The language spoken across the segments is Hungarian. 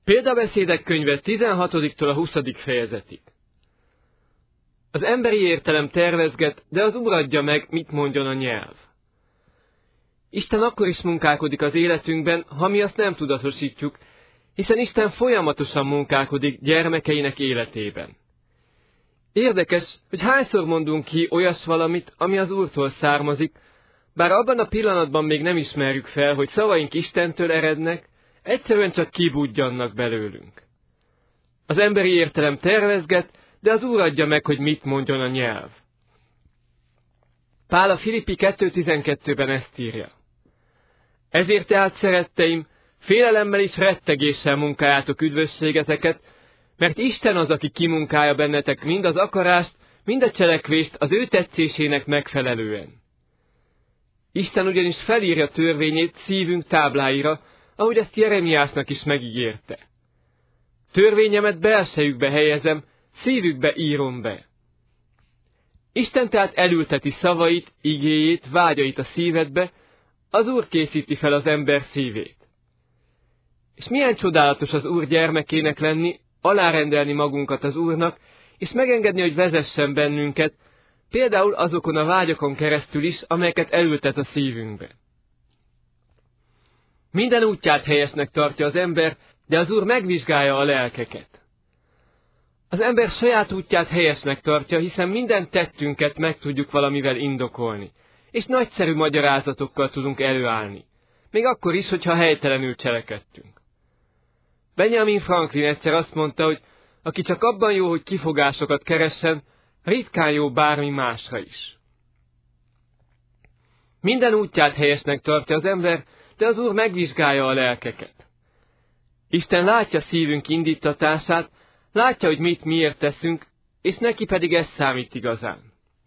Példabeszédek könyve 16-tól a 20. fejezetig. Az emberi értelem tervezget, de az Úr adja meg, mit mondjon a nyelv. Isten akkor is munkálkodik az életünkben, ha mi azt nem tudatosítjuk, hiszen Isten folyamatosan munkálkodik gyermekeinek életében. Érdekes, hogy hányszor mondunk ki olyas valamit, ami az Úrtól származik, bár abban a pillanatban még nem ismerjük fel, hogy szavaink Istentől erednek, egyszerűen csak kibudjannak belőlünk. Az emberi értelem tervezget, de az Úr adja meg, hogy mit mondjon a nyelv. Pál a Filippi 2.12-ben ezt írja. Ezért tehát, szeretteim, félelemmel és rettegéssel munkáljátok üdvösségeteket, mert Isten az, aki kimunkálja bennetek mind az akarást, mind a cselekvést az ő tetszésének megfelelően. Isten ugyanis felírja törvényét szívünk tábláira, ahogy ezt Jeremiásnak is megígérte. Törvényemet belsejükbe helyezem, szívükbe írom be. Isten tehát elülteti szavait, igéjét, vágyait a szívedbe, az Úr készíti fel az ember szívét. És milyen csodálatos az Úr gyermekének lenni, alárendelni magunkat az Úrnak, és megengedni, hogy vezessen bennünket, például azokon a vágyakon keresztül is, amelyeket elültet a szívünkbe. Minden útját helyesnek tartja az ember, de az Úr megvizsgálja a lelkeket. Az ember saját útját helyesnek tartja, hiszen minden tettünket meg tudjuk valamivel indokolni, és nagyszerű magyarázatokkal tudunk előállni, még akkor is, hogyha helytelenül cselekedtünk. Benjamin Franklin egyszer azt mondta, hogy aki csak abban jó, hogy kifogásokat keressen, ritkán jó bármi másra is. Minden útját helyesnek tartja az ember, de az Úr megvizsgálja a lelkeket. Isten látja szívünk indítatását, látja, hogy mit miért teszünk, és neki pedig ez számít igazán.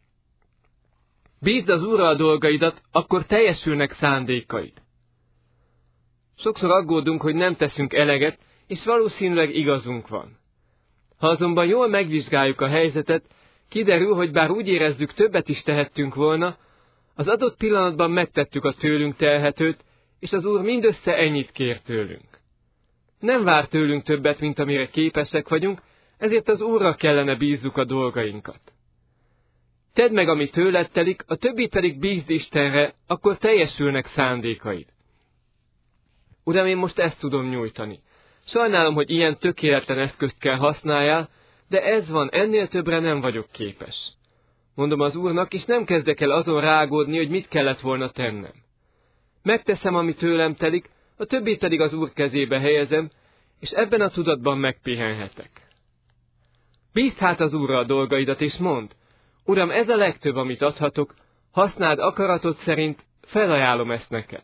Bízd az Úrra a dolgaidat, akkor teljesülnek szándékaid. Sokszor aggódunk, hogy nem teszünk eleget, és valószínűleg igazunk van. Ha azonban jól megvizsgáljuk a helyzetet, kiderül, hogy bár úgy érezzük, többet is tehettünk volna, az adott pillanatban megtettük a tőlünk telhetőt, és az Úr mindössze ennyit kér tőlünk. Nem vár tőlünk többet, mint amire képesek vagyunk, ezért az Úrra kellene bízzuk a dolgainkat. Tedd meg, ami tőled telik, a többit pedig bízd Istenre, akkor teljesülnek szándékaid. Uram, én most ezt tudom nyújtani. Sajnálom, hogy ilyen tökéletlen eszközt kell használjál, de ez van, ennél többre nem vagyok képes. Mondom az Úrnak, és nem kezdek el azon rágódni, hogy mit kellett volna tennem. Megteszem, ami tőlem telik, a többit pedig az Úr kezébe helyezem, és ebben a tudatban megpihenhetek. Bízd hát az Úrra a dolgaidat, és mondd, Uram, ez a legtöbb, amit adhatok, használd akaratod szerint, felajánlom ezt neked.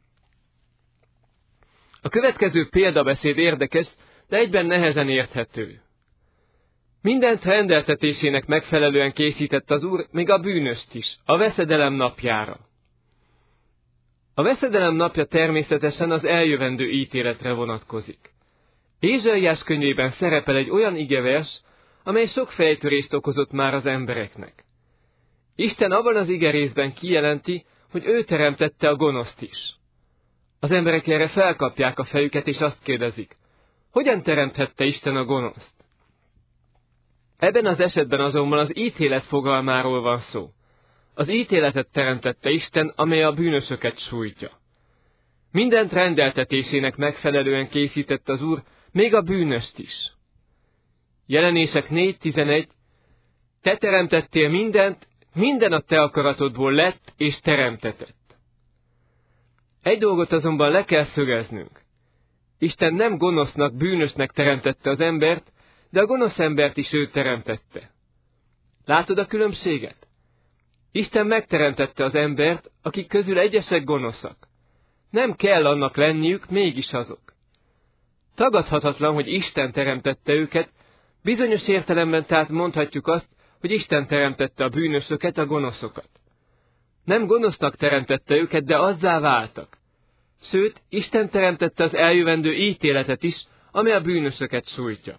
A következő példabeszéd érdekes, de egyben nehezen érthető. Mindent rendeltetésének megfelelően készített az Úr, még a bűnöst is, a veszedelem napjára. A veszedelem napja természetesen az eljövendő ítéletre vonatkozik. Ézsaiás könyvében szerepel egy olyan igevers, amely sok fejtörést okozott már az embereknek. Isten abban az igerészben kijelenti, hogy ő teremtette a gonoszt is. Az emberek erre felkapják a fejüket, és azt kérdezik, hogyan teremthette Isten a gonoszt? Ebben az esetben azonban az ítélet fogalmáról van szó. Az ítéletet teremtette Isten, amely a bűnösöket sújtja. Mindent rendeltetésének megfelelően készített az Úr, még a bűnöst is. Jelenések 4.11. Te teremtettél mindent, minden a te akaratodból lett és teremtetett. Egy dolgot azonban le kell szögeznünk. Isten nem gonosznak, bűnösnek teremtette az embert, de a gonosz embert is ő teremtette. Látod a különbséget? Isten megteremtette az embert, akik közül egyesek gonoszak. Nem kell annak lenniük, mégis azok. Tagadhatatlan, hogy Isten teremtette őket, bizonyos értelemben tehát mondhatjuk azt, hogy Isten teremtette a bűnösöket, a gonoszokat. Nem gonosznak teremtette őket, de azzá váltak. Sőt, Isten teremtette az eljövendő ítéletet is, ami a bűnösöket sújtja.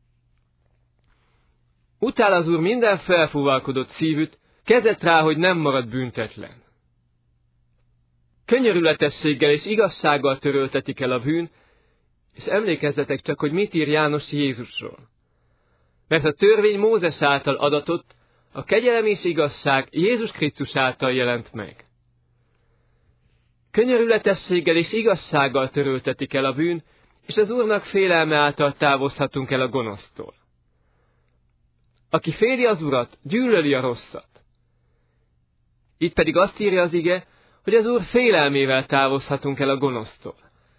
Utál az Úr minden felfúvalkodott szívűt, kezet rá, hogy nem marad büntetlen. Könyörületességgel és igazsággal töröltetik el a bűn, És emlékezzetek csak, hogy mit ír János Jézusról. Mert a törvény Mózes által adatott, a kegyelem és igazság Jézus Krisztus által jelent meg. Könyörületességgel és igazsággal töröltetik el a bűn, és az Úrnak félelme által távozhatunk el a gonosztól. Aki féli az Urat, gyűlöli a rosszat. Itt pedig azt írja az ige, hogy az Úr félelmével távozhatunk el a gonosztól.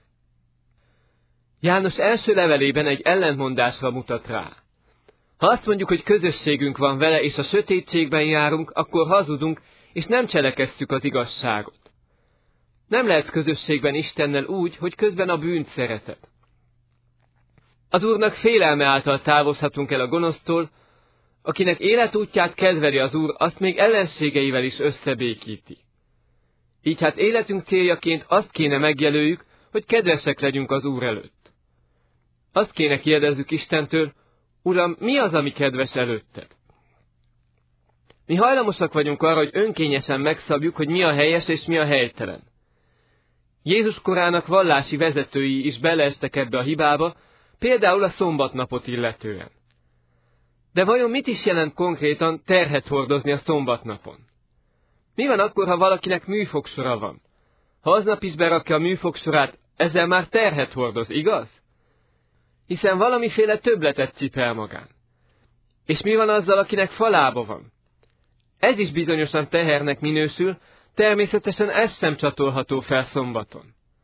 János első levelében egy ellentmondásra mutat rá. Ha azt mondjuk, hogy közösségünk van vele, és a sötétségben járunk, akkor hazudunk, és nem cselekedjük az igazságot. Nem lehet közösségben Istennel úgy, hogy közben a bűnt szereted. Az Úrnak félelme által távozhatunk el a gonosztól, akinek életútját kedveli az Úr, azt még ellenségeivel is összebékíti. Így hát életünk céljaként azt kéne megjelöljük, hogy kedvesek legyünk az Úr előtt. Azt kéne kérdezzük Istentől, Uram, mi az, ami kedves előtted? Mi hajlamosak vagyunk arra, hogy önkényesen megszabjuk, hogy mi a helyes és mi a helytelen. Jézus korának vallási vezetői is beleestek ebbe a hibába, például a szombatnapot illetően. De vajon mit is jelent konkrétan terhet hordozni a szombatnapon? Mi van akkor, ha valakinek műfogsora van? Ha aznap is berakja a műfogsorát, ezzel már terhet hordoz, igaz? Hiszen valamiféle többletet cipel magán. És mi van azzal, akinek falába van? Ez is bizonyosan tehernek minősül, természetesen ez sem csatolható fel szombaton.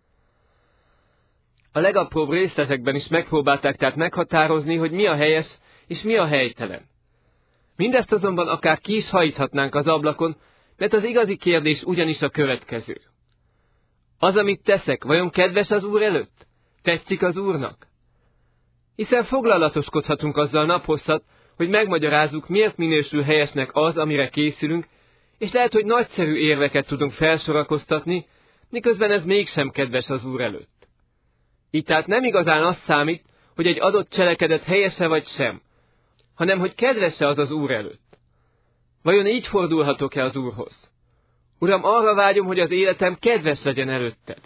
A legapróbb részletekben is megpróbálták tehát meghatározni, hogy mi a helyes és mi a helytelen. Mindezt azonban akár ki is hajthatnánk az ablakon, mert az igazi kérdés ugyanis a következő. Az, amit teszek, vajon kedves az Úr előtt? Tetszik az Úrnak? Hiszen foglalatoskodhatunk azzal naphosszat, hogy megmagyarázzuk, miért minősül helyesnek az, amire készülünk, és lehet, hogy nagyszerű érveket tudunk felsorakoztatni, miközben ez mégsem kedves az Úr előtt. Így tehát nem igazán az számít, hogy egy adott cselekedet helyese vagy sem, hanem hogy kedves-e az az Úr előtt. Vajon így fordulhatok-e az Úrhoz? Uram, arra vágyom, hogy az életem kedves legyen előtted.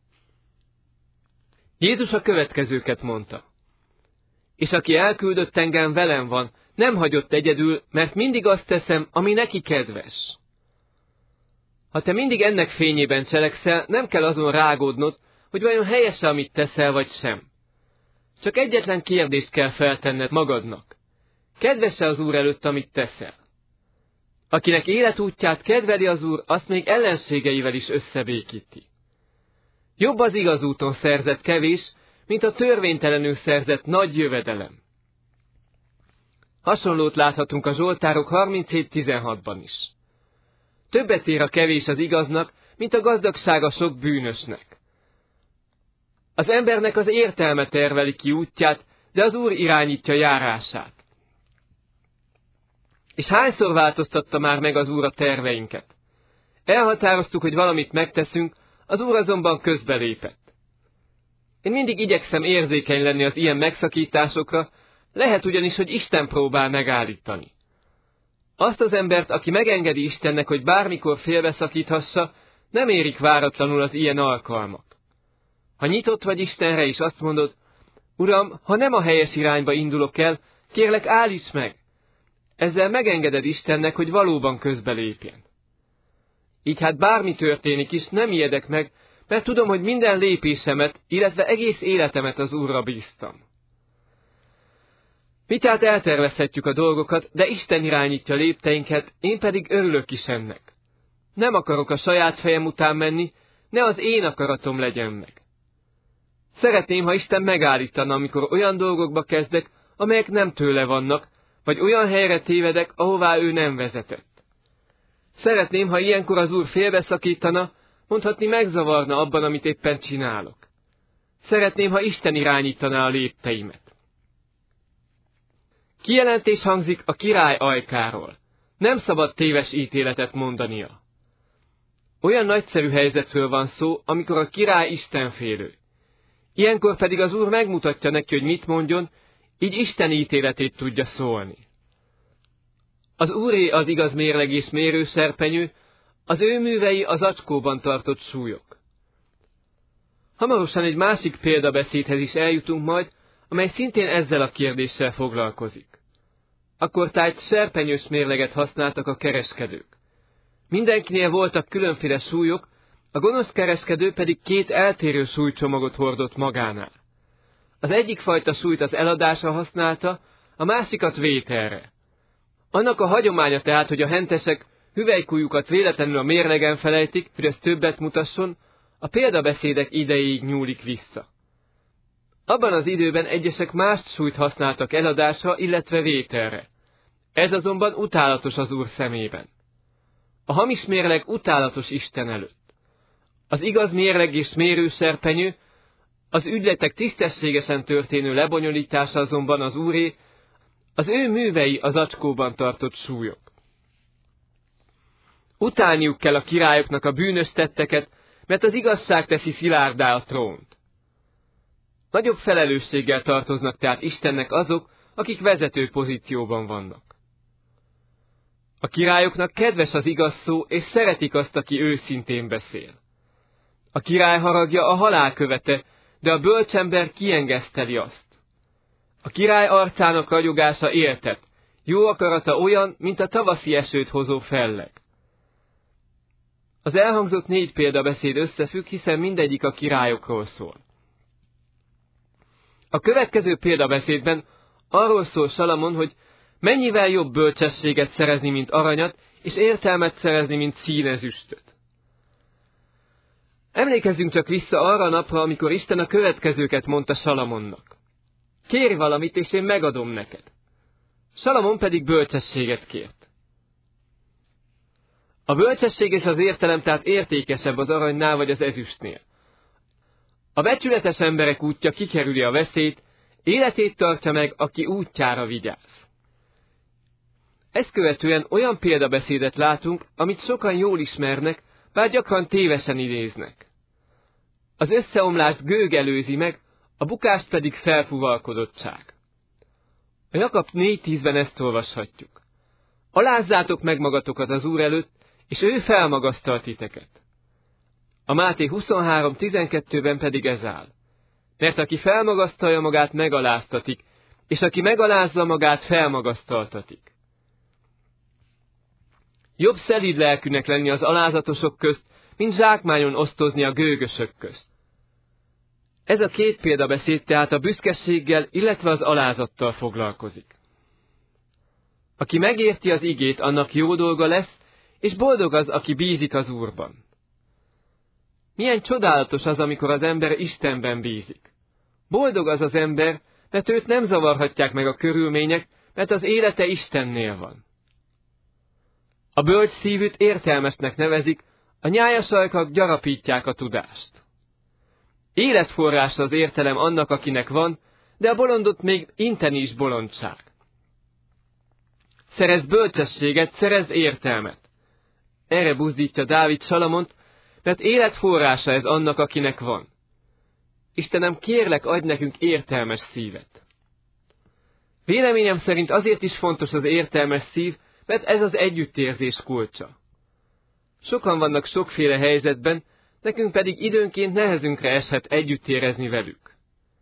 Jézus a következőket mondta. És aki elküldött engem, velem van, nem hagyott egyedül, mert mindig azt teszem, ami neki kedves. Ha te mindig ennek fényében cselekszel, nem kell azon rágódnod, hogy vajon helyes-e, amit teszel, vagy sem. Csak egyetlen kérdést kell feltenned magadnak. Kedves-e az Úr előtt, amit teszel? Akinek életútját kedveli az Úr, azt még ellenségeivel is összebékíti. Jobb az igaz úton szerzett kevés, mint a törvénytelenül szerzett nagy jövedelem. Hasonlót láthatunk a Zsoltárok 37:16-ban is. Többet ér a kevés az igaznak, mint a gazdagság a sok bűnösnek. Az embernek az értelme terveli ki útját, de az Úr irányítja járását. És hányszor változtatta már meg az Úr a terveinket? Elhatároztuk, hogy valamit megteszünk, az Úr azonban közbelépett. Én mindig igyekszem érzékeny lenni az ilyen megszakításokra, lehet ugyanis, hogy Isten próbál megállítani. Azt az embert, aki megengedi Istennek, hogy bármikor félbeszakíthassa, nem érik váratlanul az ilyen alkalmak. Ha nyitott vagy Istenre, és azt mondod, Uram, ha nem a helyes irányba indulok el, kérlek, állíts meg! Ezzel megengeded Istennek, hogy valóban közbelépjen. Így hát bármi történik is, nem ijedek meg, mert tudom, hogy minden lépésemet, illetve egész életemet az Úrra bíztam. Mi tehát eltervezhetjük a dolgokat, de Isten irányítja lépteinket, én pedig örülök is ennek. Nem akarok a saját fejem után menni, ne az én akaratom legyen meg. Szeretném, ha Isten megállítana, amikor olyan dolgokba kezdek, amelyek nem tőle vannak, vagy olyan helyre tévedek, ahová ő nem vezetett. Szeretném, ha ilyenkor az Úr félbeszakítana, mondhatni megzavarna abban, amit éppen csinálok. Szeretném, ha Isten irányítaná a lépteimet. Kijelentés hangzik a király ajkáról. Nem szabad téves ítéletet mondania. Olyan nagyszerű helyzetről van szó, amikor a király istenfélő. Ilyenkor pedig az Úr megmutatja neki, hogy mit mondjon, így Isten ítéletét tudja szólni. Az Úré az igaz mérleg és mérőszerpenyő, az ő művei az acskóban tartott súlyok. Hamarosan egy másik példabeszédhez is eljutunk majd, amely szintén ezzel a kérdéssel foglalkozik. Akkortájt serpenyős mérleget használtak a kereskedők. Mindenkinél voltak különféle súlyok, a gonosz kereskedő pedig 2 eltérő súlycsomagot hordott magánál. Az egyik fajta súlyt az eladásra használta, a másikat vételre. Annak a hagyománya tehát, hogy a hentesek hüvelykujjukat véletlenül a mérlegen felejtik, hogy ez többet mutasson, a példabeszédek idejéig nyúlik vissza. Abban az időben egyesek más súlyt használtak eladásra, illetve vételre. Ez azonban utálatos az Úr szemében. A hamis mérleg utálatos Isten előtt. Az igaz mérleg és mérőserpenyő, az ügyletek tisztességesen történő lebonyolítása azonban az Úré, az ő művei az acskóban tartott súlyok. Utálniuk kell a királyoknak a bűnös tetteket, mert az igazság teszi szilárdá a trónt. Nagyobb felelősséggel tartoznak tehát Istennek azok, akik vezető pozícióban vannak. A királyoknak kedves az igaz szó, és szeretik azt, aki őszintén beszél. A király haragja a halál követe, de a bölcsember kiengeszteli azt. A király arcának ragyogása éltet, jó akarata olyan, mint a tavaszi esőt hozó felleg. Az elhangzott 4 példabeszéd összefügg, hiszen mindegyik a királyokról szól. A következő példabeszédben arról szól Salamon, hogy mennyivel jobb bölcsességet szerezni, mint aranyat, és értelmet szerezni, mint színezüstöt. Emlékezzünk csak vissza arra a napra, amikor Isten a következőket mondta Salamonnak. Kérj valamit, és én megadom neked. Salamon pedig bölcsességet kért. A bölcsesség és az értelem tehát értékesebb az aranynál vagy az ezüstnél. A becsületes emberek útja kikerüli a veszélyt, életét tartja meg, aki útjára vigyáz. Ezt követően olyan példabeszédet látunk, amit sokan jól ismernek, bár gyakran tévesen idéznek. Az összeomlást gőg előzi meg, a bukást pedig felfuvalkodottság. A Jakab 4.10-ben ezt olvashatjuk. Alázzátok meg magatokat az Úr előtt, és ő felmagasztal titeket. A Máté 23.12-ben pedig ez áll. Mert aki felmagasztalja magát, megaláztatik, és aki megalázza magát, felmagasztaltatik. Jobb szelíd lelkűnek lenni az alázatosok közt, mint zsákmányon osztozni a gőgösök közt. Ez a 2 példabeszéd tehát a büszkeséggel, illetve az alázattal foglalkozik. Aki megérti az igét, annak jó dolga lesz, és boldog az, aki bízik az Úrban. Milyen csodálatos az, amikor az ember Istenben bízik. Boldog az az ember, mert őt nem zavarhatják meg a körülmények, mert az élete Istennél van. A bölcs szívűt értelmesnek nevezik, a nyájas ajkak gyarapítják a tudást. Életforrása az értelem annak, akinek van, de a bolondot még inteni is bolondság. Szerezz bölcsességet, szerezz értelmet. Erre buzdítja Dávid Salamont, mert életforrása ez annak, akinek van. Istenem, kérlek, adj nekünk értelmes szívet. Véleményem szerint azért is fontos az értelmes szív, mert ez az együttérzés kulcsa. Sokan vannak sokféle helyzetben, nekünk pedig időnként nehezünkre eshet együtt érezni velük.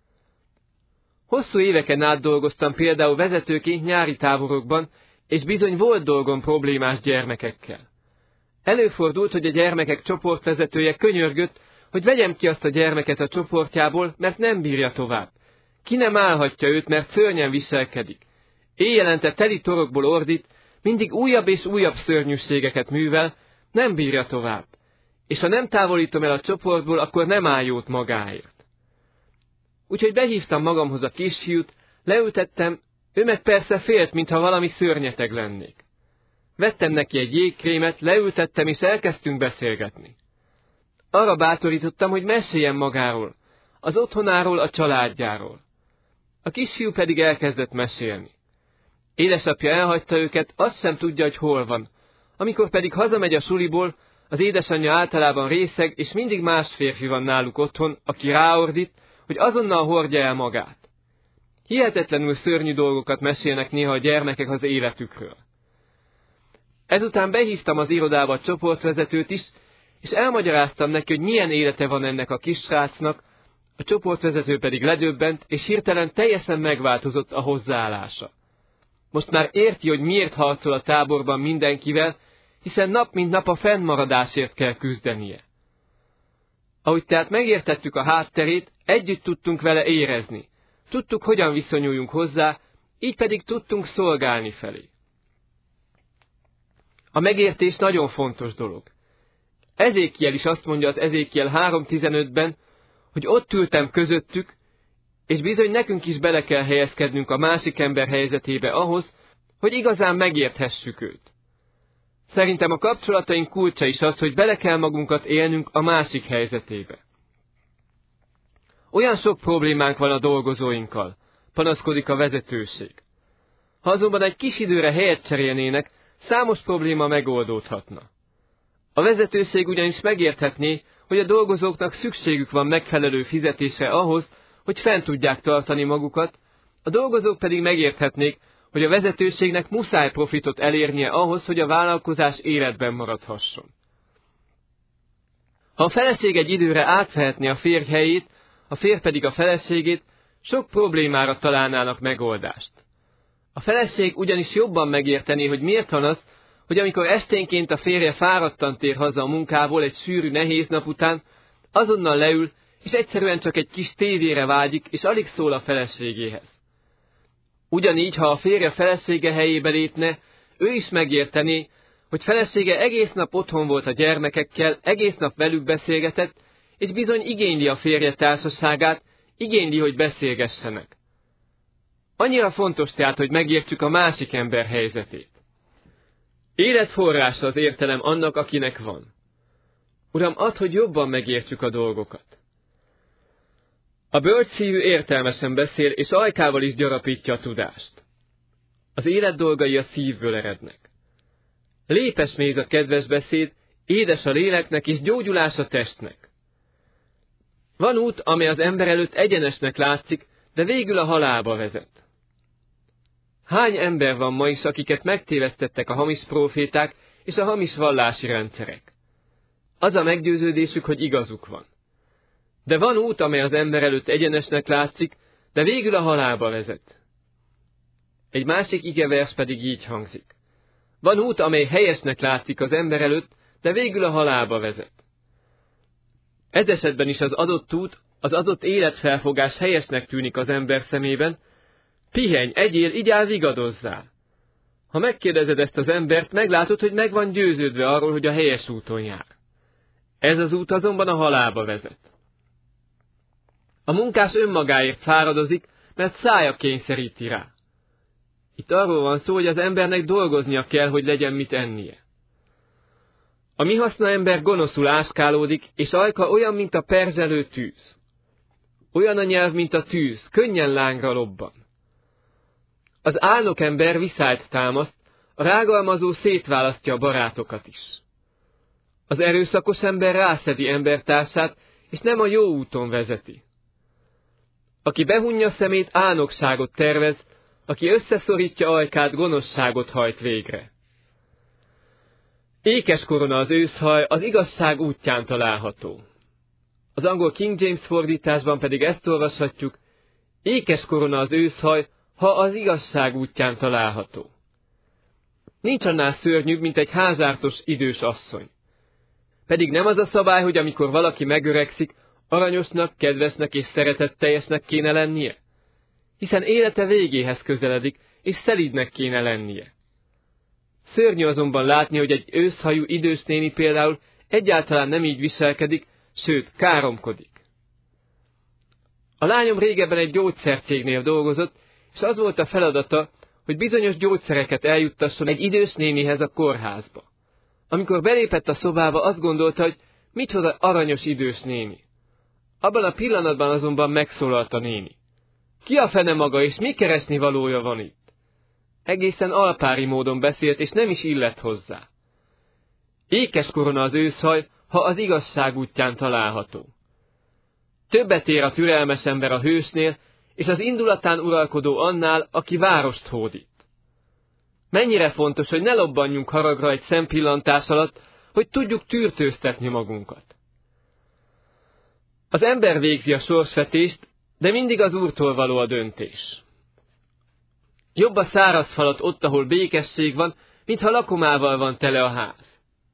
Hosszú éveken át dolgoztam például vezetőként nyári táborokban, és bizony volt dolgom problémás gyermekekkel. Előfordult, hogy a gyermekek csoportvezetője könyörgött, hogy vegyem ki azt a gyermeket a csoportjából, mert nem bírja tovább. Ki nem állhatja őt, mert szörnyen viselkedik. Éjjelente teli torokból ordít, mindig újabb és újabb szörnyűségeket művel, nem bírja tovább. És ha nem távolítom el a csoportból, akkor nem áll jót magáért. Úgyhogy behívtam magamhoz a kisfiút, leültettem, ő meg persze félt, mintha valami szörnyeteg lennék. Vettem neki egy jégkrémet, leültettem és elkezdtünk beszélgetni. Arra bátorítottam, hogy meséljen magáról, az otthonáról, a családjáról. A kisfiú pedig elkezdett mesélni. Édesapja elhagyta őket, azt sem tudja, hogy hol van. Amikor pedig hazamegy a suliból, az édesanyja általában részeg, és mindig más férfi van náluk otthon, aki ráordít, hogy azonnal hordja el magát. Hihetetlenül szörnyű dolgokat mesélnek néha a gyermekek az életükről. Ezután behívtam az irodába a csoportvezetőt is, és elmagyaráztam neki, hogy milyen élete van ennek a kisrácnak, a csoportvezető pedig ledöbbent, és hirtelen teljesen megváltozott a hozzáállása. Most már érti, hogy miért harcol a táborban mindenkivel, hiszen nap mint nap a fennmaradásért kell küzdenie. Ahogy tehát megértettük a hátterét, együtt tudtunk vele érezni. Tudtuk, hogyan viszonyuljunk hozzá, így pedig tudtunk szolgálni felé. A megértés nagyon fontos dolog. Ezékiel is azt mondja az Ezékiel 3:15-ben, hogy ott ültem közöttük, és bizony nekünk is bele kell helyezkednünk a másik ember helyzetébe ahhoz, hogy igazán megérthessük őt. Szerintem a kapcsolataink kulcsa is az, hogy bele kell magunkat élnünk a másik helyzetébe. Olyan sok problémánk van a dolgozóinkkal, panaszkodik a vezetőség. Ha azonban egy kis időre helyet cserélnének, számos probléma megoldódhatna. A vezetőség ugyanis megérthetné, hogy a dolgozóknak szükségük van megfelelő fizetésre ahhoz, hogy fent tudják tartani magukat, a dolgozók pedig megérthetnék, hogy a vezetőségnek muszáj profitot elérnie ahhoz, hogy a vállalkozás életben maradhasson. Ha a feleség egy időre átvehetné a férj helyét, a férj pedig a feleségét, sok problémára találnának megoldást. A feleség ugyanis jobban megértené, hogy miért van az, hogy amikor esténként a férje fáradtan tér haza a munkából egy sűrű, nehéz nap után, azonnal leül, és egyszerűen csak egy kis tévére vágyik, és alig szól a feleségéhez. Ugyanígy, ha a férje felesége helyébe lépne, ő is megértené, hogy felesége egész nap otthon volt a gyermekekkel, egész nap velük beszélgetett, és bizony igényli a férje társaságát, igényli, hogy beszélgessenek. Annyira fontos tehát, hogy megértsük a másik ember helyzetét. Életforrása az értelem annak, akinek van. Uram, add, hogy jobban megértsük a dolgokat. A bölcsszívű értelmesen beszél, és ajkával is gyarapítja a tudást. Az élet dolgai a szívből erednek. Lépes méz a kedves beszéd, édes a léleknek és gyógyulás a testnek. Van út, amely az ember előtt egyenesnek látszik, de végül a halálba vezet. Hány ember van ma is, akiket megtévesztettek a hamis próféták és a hamis vallási rendszerek? Az a meggyőződésük, hogy igazuk van. De van út, amely az ember előtt egyenesnek látszik, de végül a halálba vezet. Egy másik igevers pedig így hangzik. Van út, amely helyesnek látszik az ember előtt, de végül a halálba vezet. Ez esetben is az adott út, az adott életfelfogás helyesnek tűnik az ember szemében. Pihenj, egyél, igyál, vigadozzál. Ha megkérdezed ezt az embert, meglátod, hogy meg van győződve arról, hogy a helyes úton jár. Ez az út azonban a halálba vezet. A munkás önmagáért fáradozik, mert szája kényszeríti rá. Itt arról van szó, hogy az embernek dolgoznia kell, hogy legyen mit ennie. A mi haszna ember gonoszul áskálódik, és ajka olyan, mint a perzselő tűz. Olyan a nyelv, mint a tűz, könnyen lángra lobban. Az álnok ember viszályt támaszt, a rágalmazó szétválasztja a barátokat is. Az erőszakos ember rászedi embertársát, és nem a jó úton vezeti. Aki behunja szemét, álnokságot tervez, aki összeszorítja ajkát, gonoszságot hajt végre. Ékes korona az őszhaj, az igazság útján található. Az angol King James fordításban pedig ezt olvashatjuk, ékes korona az őszhaj, ha az igazság útján található. Nincs annál szörnyűbb, mint egy házártos idős asszony. Pedig nem az a szabály, hogy amikor valaki megöregszik, aranyosnak, kedvesnek és szeretetteljesnek kéne lennie? Hiszen élete végéhez közeledik, és szelídnek kéne lennie. Szörnyű azonban látni, hogy egy őszhajú idős néni például egyáltalán nem így viselkedik, sőt, káromkodik. A lányom régebben egy gyógyszercégnél dolgozott, és az volt a feladata, hogy bizonyos gyógyszereket eljuttasson egy idős nénihez a kórházba. Amikor belépett a szobába, azt gondolta, hogy micsoda aranyos idős néni. Abban a pillanatban azonban megszólalt a néni. Ki a fene maga, és mi keresni valója van itt? Egészen alpári módon beszélt, és nem is illett hozzá. Ékes korona az őszhaj, ha az igazság útján található. Többet ér a türelmes ember a hősnél, és az indulatán uralkodó annál, aki várost hódít. Mennyire fontos, hogy ne lobbanjunk haragra egy szempillantás alatt, hogy tudjuk tűrtőztetni magunkat. Az ember végzi a sorsvetést, de mindig az Úrtól való a döntés. Jobb a száraz falat ott, ahol békesség van, mintha lakomával van tele a ház.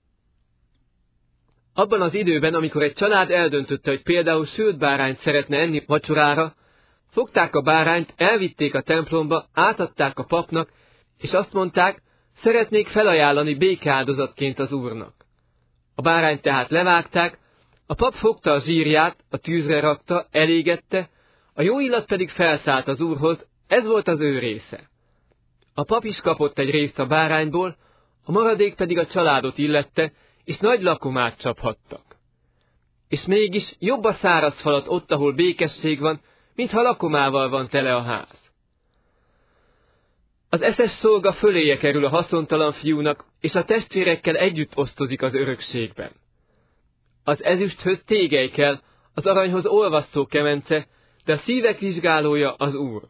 Abban az időben, amikor egy család eldöntötte, hogy például sült bárányt szeretne enni vacsorára, fogták a bárányt, elvitték a templomba, átadták a papnak, és azt mondták, szeretnék felajánlani békeáldozatként az Úrnak. A bárányt tehát levágták, a pap fogta a zsírját, a tűzre rakta, elégette, a jó illat pedig felszállt az Úrhoz, ez volt az ő része. A pap is kapott egy részt a bárányból, a maradék pedig a családot illette, és nagy lakomát csaphattak. És mégis jobb a száraz falat ott, ahol békesség van, mintha lakomával van tele a ház. Az eszes szolga föléje kerül a haszontalan fiúnak, és a testvérekkel együtt osztozik az örökségben. Az ezüsthöz tégely kell, az aranyhoz olvasztó kemence, de a szívek vizsgálója az Úr.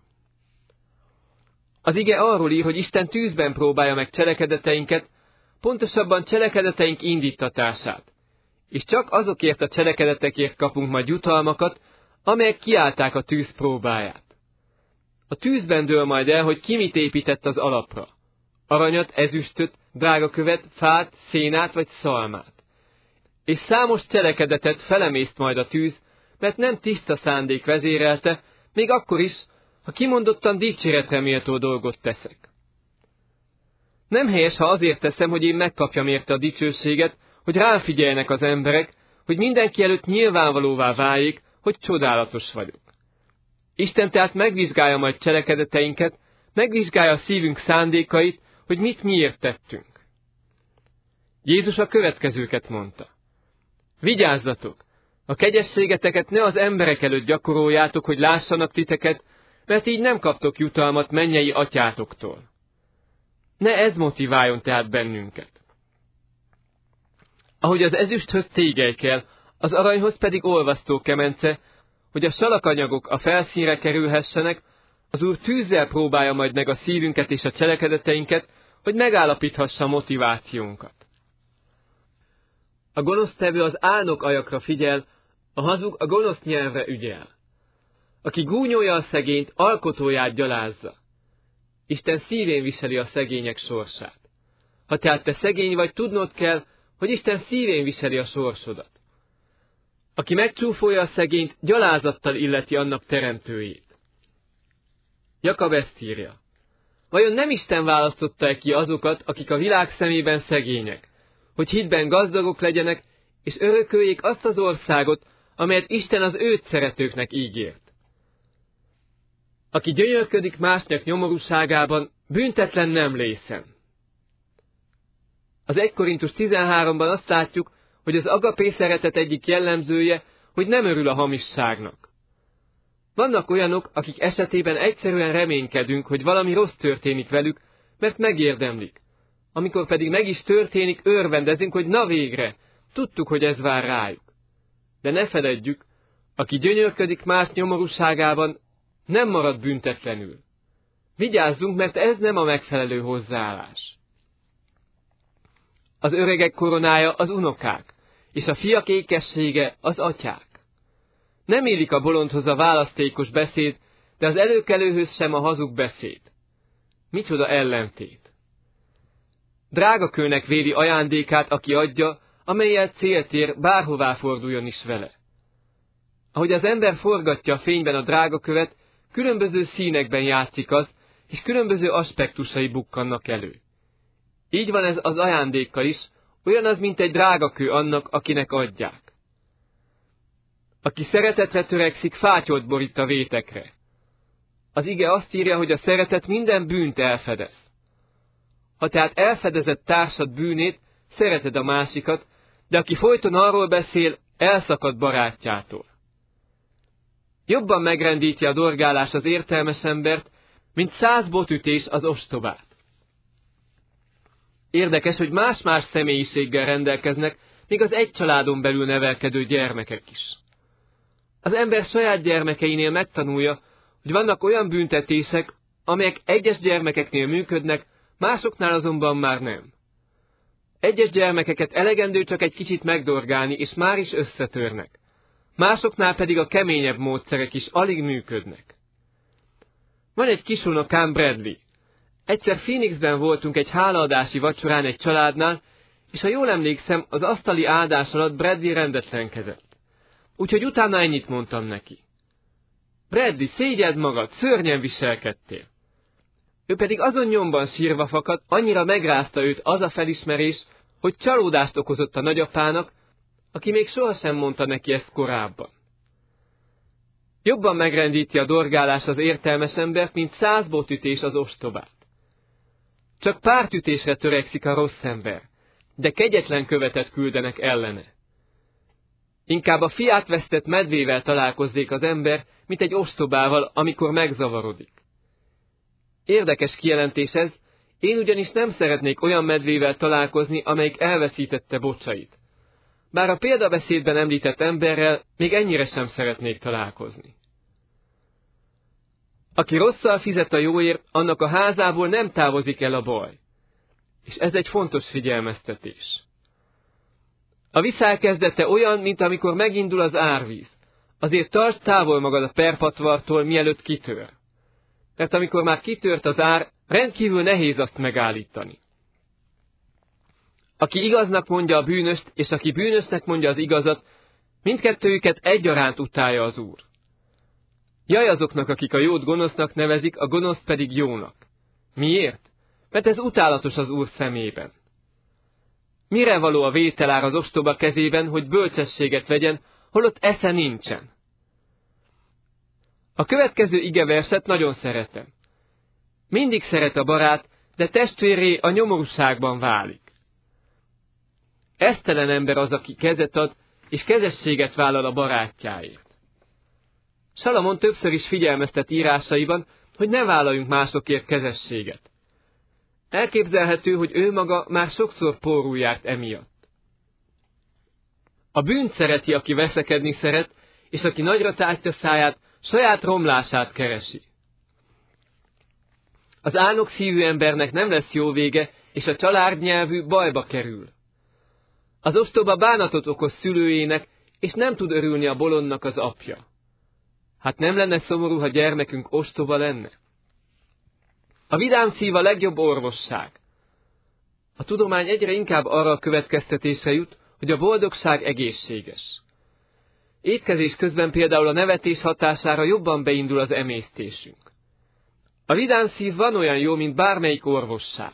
Az ige arról ír, hogy Isten tűzben próbálja meg cselekedeteinket, pontosabban cselekedeteink indítatását, és csak azokért a cselekedetekért kapunk majd jutalmakat, amelyek kiállták a tűz próbáját. A tűzben dől majd el, hogy ki mit épített az alapra. Aranyat, ezüstöt, drágakövet, fát, szénát vagy szalmát. És számos cselekedetet felemészt majd a tűz, mert nem tiszta szándék vezérelte, még akkor is, ha kimondottan dicséretre méltó dolgot teszek. Nem helyes, ha azért teszem, hogy én megkapjam érte a dicsőséget, hogy rám figyeljenek az emberek, hogy mindenki előtt nyilvánvalóvá váljék, hogy csodálatos vagyok. Isten tehát megvizsgálja majd cselekedeteinket, megvizsgálja a szívünk szándékait, hogy mit miért tettünk. Jézus a következőket mondta. Vigyázzatok! A kegyességeteket ne az emberek előtt gyakoroljátok, hogy lássanak titeket, mert így nem kaptok jutalmat mennyei atyátoktól. Ne ez motiváljon tehát bennünket. Ahogy az ezüsthöz tégely kell, az aranyhoz pedig olvasztó kemence, hogy a salakanyagok a felszínre kerülhessenek, az Úr tűzzel próbálja majd meg a szívünket és a cselekedeteinket, hogy megállapíthassa motivációnkat. A gonosztevő az álnok ajakra figyel, a hazug a gonosz nyelvre ügyel. Aki gúnyolja a szegényt, alkotóját gyalázza. Isten szívén viseli a szegények sorsát. Ha tehát te szegény vagy, tudnod kell, hogy Isten szívén viseli a sorsodat. Aki megcsúfolja a szegényt, gyalázattal illeti annak teremtőjét. Jakab ezt írja. Vajon nem Isten választotta-e ki azokat, akik a világ szemében szegények, hogy hitben gazdagok legyenek, és örököljék azt az országot, amelyet Isten az őt szeretőknek ígért? Aki gyönyörködik másnak nyomorúságában, büntetlen nem lészen. Az 1 Korintus 13-ban azt látjuk, hogy az agapé szeretet egyik jellemzője, hogy nem örül a hamisságnak. Vannak olyanok, akik esetében egyszerűen reménykedünk, hogy valami rossz történik velük, mert megérdemlik. Amikor pedig meg is történik, örvendezünk, hogy na végre, tudtuk, hogy ez vár rájuk. De ne feledjük, aki gyönyörködik más nyomorúságában, nem marad büntetlenül. Vigyázzunk, mert ez nem a megfelelő hozzáállás. Az öregek koronája az unokák, és a fiak ékessége az atyák. Nem illik a bolondhoz a választékos beszéd, de az előkelőhöz sem a hazug beszéd. Micsoda ellentét! Drágakőnek védi ajándékát, aki adja, amellyel célt ér, bárhová forduljon is vele. Ahogy az ember forgatja a fényben a drágakövet, különböző színekben játszik az, és különböző aspektusai bukkannak elő. Így van ez az ajándékkal is, olyan az, mint egy drágakő annak, akinek adják. Aki szeretetre törekszik, fátyolt borít a vétekre. Az ige azt írja, hogy a szeretet minden bűnt elfedez. Ha tehát elfedezett társad bűnét, szereted a másikat, de aki folyton arról beszél, elszakad barátjától. Jobban megrendíti a dorgálás az értelmes embert, mint 100 botütés az ostobát. Érdekes, hogy más-más személyiséggel rendelkeznek, még az egy családon belül nevelkedő gyermekek is. Az ember saját gyermekeinél megtanulja, hogy vannak olyan büntetések, amelyek egyes gyermekeknél működnek, másoknál azonban már nem. Egyes gyermekeket elegendő csak egy kicsit megdorgálni, és már is összetörnek. Másoknál pedig a keményebb módszerek is alig működnek. Van egy kisunokám, Bradley. Egyszer Phoenixben voltunk egy hálaadási vacsorán egy családnál, és ha jól emlékszem, az asztali áldás alatt Bradley rendetlenkedett. Úgyhogy utána ennyit mondtam neki. Bradley, szégyeld magad, szörnyen viselkedtél. Ő pedig azon nyomban sírva fakadt, annyira megrázta őt az a felismerés, hogy csalódást okozott a nagyapának, aki még sohasem mondta neki ezt korábban. Jobban megrendíti a dorgálás az értelmes embert, mint 100 botütés az ostobát. Csak pár ütésre törekszik a rossz ember, de kegyetlen követet küldenek ellene. Inkább a fiát vesztett medvével találkozzék az ember, mint egy ostobával, amikor megzavarodik. Érdekes kijelentés ez, én ugyanis nem szeretnék olyan medvével találkozni, amelyik elveszítette bocsait. Bár a példabeszédben említett emberrel még ennyire sem szeretnék találkozni. Aki rosszal fizet a jóért, annak a házából nem távozik el a baj. És ez egy fontos figyelmeztetés. A viszál kezdete olyan, mint amikor megindul az árvíz. Azért tartsd távol magad a perpatvartól, mielőtt kitör. Mert amikor már kitört az ár, rendkívül nehéz azt megállítani. Aki igaznak mondja a bűnöst, és aki bűnösnek mondja az igazat, mindkettőjüket egyaránt utálja az Úr. Jaj azoknak, akik a jót gonosznak nevezik, a gonoszt pedig jónak. Miért? Mert ez utálatos az Úr szemében. Mire való a vételár az ostoba kezében, hogy bölcsességet vegyen, holott esze nincsen? A következő igeverset nagyon szeretem. Mindig szeret a barát, de testvérré a nyomorúságban válik. Esztelen ember az, aki kezet ad, és kezességet vállal a barátjáért. Salamon többször is figyelmeztet írásaiban, hogy ne vállaljunk másokért kezességet. Elképzelhető, hogy ő maga már sokszor pórul járt emiatt. A bűnt szereti, aki veszekedni szeret, és aki nagyra tártja száját, saját romlását keresi. Az álnok szívű embernek nem lesz jó vége, és a családnyelvű bajba kerül. Az ostoba bánatot okoz szülőjének, és nem tud örülni a bolondnak az apja. Hát nem lenne szomorú, ha gyermekünk ostoba lenne? A vidám szív a legjobb orvosság. A tudomány egyre inkább arra a következtetésre jut, hogy a boldogság egészséges. Étkezés közben például a nevetés hatására jobban beindul az emésztésünk. A vidám szív van olyan jó, mint bármelyik orvosság.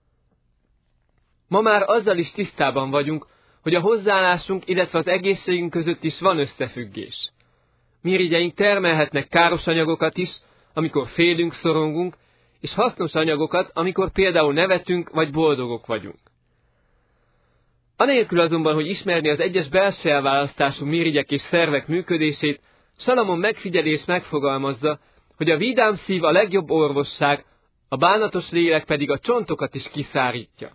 Ma már azzal is tisztában vagyunk, hogy a hozzáállásunk, illetve az egészségünk között is van összefüggés. Mirigyeink termelhetnek káros anyagokat is, amikor félünk, szorongunk, és hasznos anyagokat, amikor például nevetünk vagy boldogok vagyunk. Anélkül azonban, hogy ismerni az egyes belső elválasztású mirigyek és szervek működését, Salamon megfigyelés megfogalmazza, hogy a vidám szív a legjobb orvosság, a bánatos lélek pedig a csontokat is kiszárítja.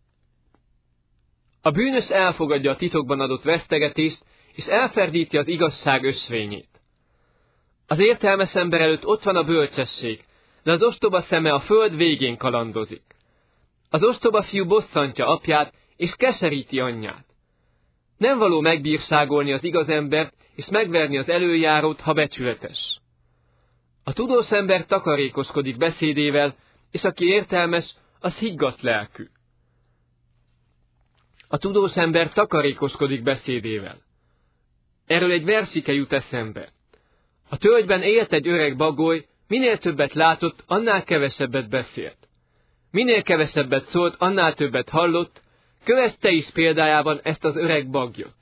A bűnös elfogadja a titokban adott vesztegetést, és elferdíti az igazság ösvényét. Az értelmes ember előtt ott van a bölcsesség, de az ostoba szeme a föld végén kalandozik. Az ostoba fiú bosszantja apját, és keseríti anyját. Nem való megbírságolni az igaz embert, és megverni az előjárót, ha becsületes. A tudós ember takarékoskodik beszédével, és aki értelmes, az higgadt lelkű. A tudós ember takarékoskodik beszédével. Erről egy versike jut eszembe. A tölgyben élt egy öreg bagoly, minél többet látott, annál kevesebbet beszélt. Minél kevesebbet szólt, annál többet hallott, kövess te is példájában ezt az öreg bagyot.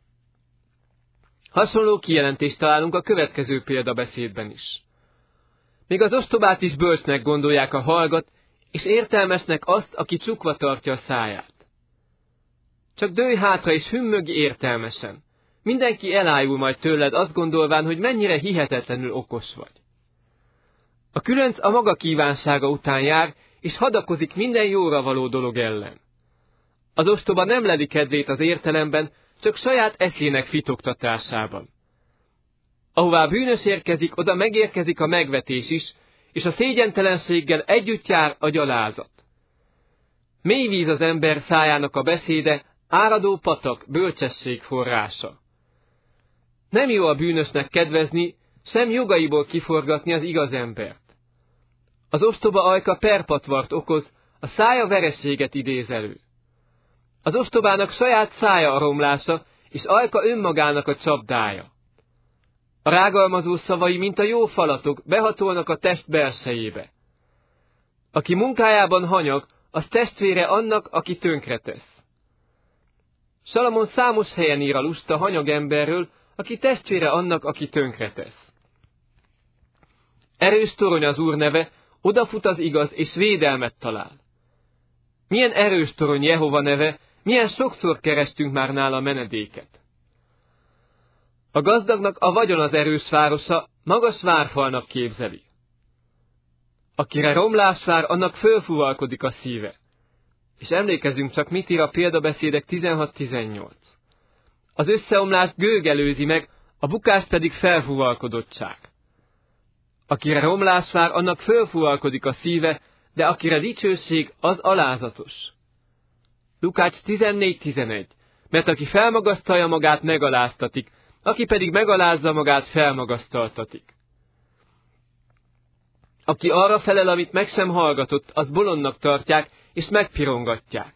Hasonló kijelentést találunk a következő példabeszédben is. Még az ostobát is bölcsnek gondolják, a hallgat, és értelmesnek azt, aki csukva tartja a száját. Csak dőlj hátra és hümmögj értelmesen. Mindenki elájul majd tőled, azt gondolván, hogy mennyire hihetetlenül okos vagy. A különc a maga kívánsága után jár, és hadakozik minden jóra való dolog ellen. Az ostoba nem leli kedvét az értelemben, csak saját eszének fitoktatásában. Ahová bűnös érkezik, oda megérkezik a megvetés is, és a szégyentelenséggel együtt jár a gyalázat. Mély víz az ember szájának a beszéde, áradó patak, bölcsesség forrása. Nem jó a bűnösnek kedvezni, sem jogaiból kiforgatni az igaz embert. Az ostoba ajka perpatvart okoz, a szája vereséget idéz elő. Az ostobának saját szája a romlása, és ajka önmagának a csapdája. A rágalmazó szavai, mint a jó falatok, behatolnak a test belsejébe. Aki munkájában hanyag, az testvére annak, aki tönkretesz. Salamon számos helyen ír a lusta hanyag emberről, aki testvére annak, aki tönkretesz. Erős torony az Úr neve, odafut az igaz, és védelmet talál. Milyen erős torony Jehova neve, milyen sokszor kerestünk már nála menedéket. A gazdagnak a vagyon az erős városa, magas várfalnak képzeli. Akire romlás vár, annak fölfúvalkodik a szíve. És emlékezzünk csak, mit ír a példabeszédek 16-18. Az összeomlást gőg előzi meg, a bukást pedig felfúvalkodottság. Akire romlás vár, annak fölfúvalkodik a szíve, de akire dicsőség, az alázatos. Lukács 14-11. Mert aki felmagasztalja magát, megaláztatik, aki pedig megalázza magát, felmagasztaltatik. Aki arra felel, amit meg sem hallgatott, az bolondnak tartják, és megpirongatják.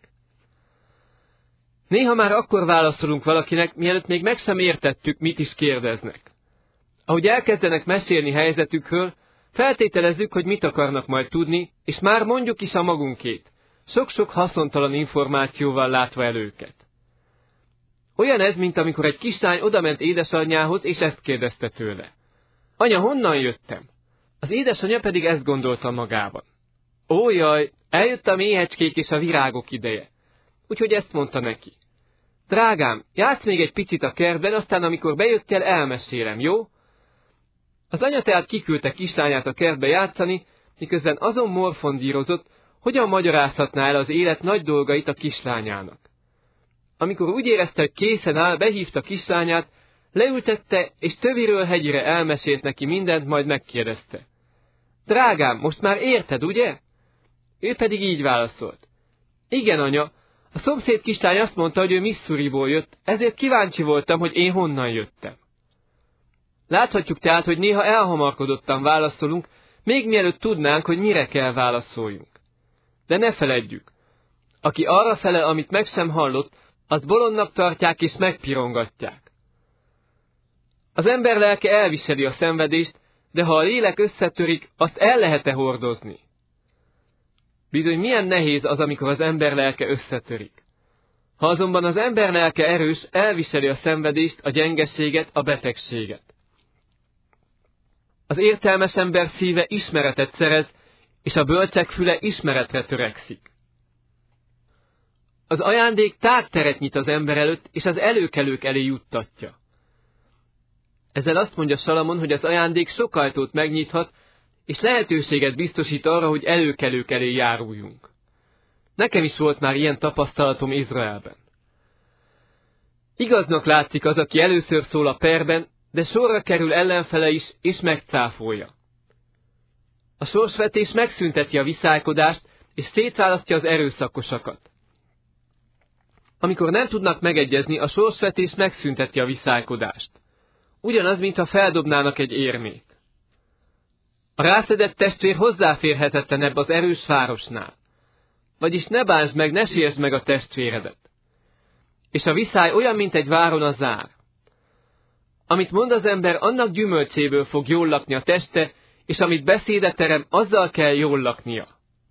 Néha már akkor válaszolunk valakinek, mielőtt még meg sem értettük, mit is kérdeznek. Ahogy elkezdenek mesélni helyzetükről, feltételezzük, hogy mit akarnak majd tudni, és már mondjuk is a magunkét, sok-sok haszontalan információval látva el őket. Olyan ez, mint amikor egy kislány odament édesanyjához, és ezt kérdezte tőle. Anya, honnan jöttem? Az édesanyja pedig ezt gondolta magában. Ó, jaj, eljött a méhecskék és a virágok ideje. Úgyhogy ezt mondta neki. Drágám, játsz még egy picit a kertben, aztán amikor bejöttél, elmesélem, jó? Az anya tehát kiküldte kislányát a kertbe játszani, miközben azon morfondírozott, hogyan magyarázhatná el az élet nagy dolgait a kislányának. Amikor úgy érezte, hogy készen áll, behívta kislányát, leültette, és töviről hegyire elmesélt neki mindent, majd megkérdezte. Drágám, most már érted, ugye? Ő pedig így válaszolt. Igen, anya, a szomszéd kislány azt mondta, hogy ő Missouriból jött, ezért kíváncsi voltam, hogy én honnan jöttem. Láthatjuk tehát, hogy néha elhamarkodottan válaszolunk, még mielőtt tudnánk, hogy mire kell válaszoljunk. De ne feledjük, aki arra felel, amit meg sem hallott, azt bolondnak tartják és megpirongatják. Az ember lelke elviseli a szenvedést, de ha a lélek összetörik, azt el lehet-e hordozni? Bizony milyen nehéz az, amikor az ember lelke összetörik. Ha azonban az ember lelke erős, elviseli a szenvedést, a gyengeséget, a betegséget. Az értelmes ember szíve ismeretet szerez, és a bölcsek füle ismeretre törekszik. Az ajándék tágteret nyit az ember előtt, és az előkelők elé juttatja. Ezzel azt mondja Salamon, hogy az ajándék sok ajtót megnyithat, és lehetőséget biztosít arra, hogy előkelők elé járuljunk. Nekem is volt már ilyen tapasztalatom Izraelben. Igaznak látszik az, aki először szól a perben, de sorra kerül ellenfele is, és megcáfolja. A sorsvetés megszünteti a viszálykodást, és szétválasztja az erőszakosakat. Amikor nem tudnak megegyezni, a sorsvetés megszünteti a viszálykodást. Ugyanaz, mintha feldobnának egy érmét. A rászedett testvér hozzáférhetetlenebb az erős városnál. Vagyis ne bánsd meg, ne sértsd meg a testvéredet. És a viszály olyan, mint egy váron a zár. Amit mond az ember, annak gyümölcséből fog jól lakni a teste, és amit beszédet terem, azzal kell jól laknia.